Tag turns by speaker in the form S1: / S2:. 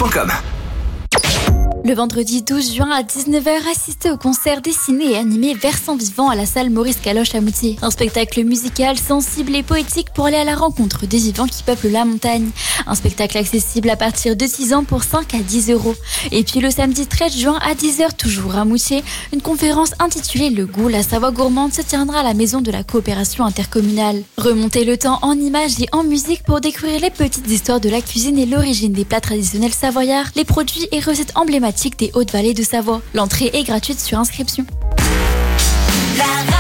S1: radioscoop.com.
S2: Le vendredi 12 juin à 19h, assistez au concert dessiné et animé Versant Vivant à la salle Maurice Caloche à Moutier. Un spectacle musical sensible et poétique pour aller à la rencontre des vivants qui peuplent la montagne. Un spectacle accessible à partir de 6 ans pour 5 à 10 €. Et puis le samedi 13 juin à 10h, toujours à Moutier, une conférence intitulée Le goût, la Savoie gourmande se tiendra à la maison de la coopération intercommunale. Remontez le temps en images et en musique pour découvrir les petites histoires de la cuisine et l'origine des plats traditionnels savoyards, les produits et recettes emblématiques des Hautes-Vallées de Savoie. L'entrée est gratuite sur inscription.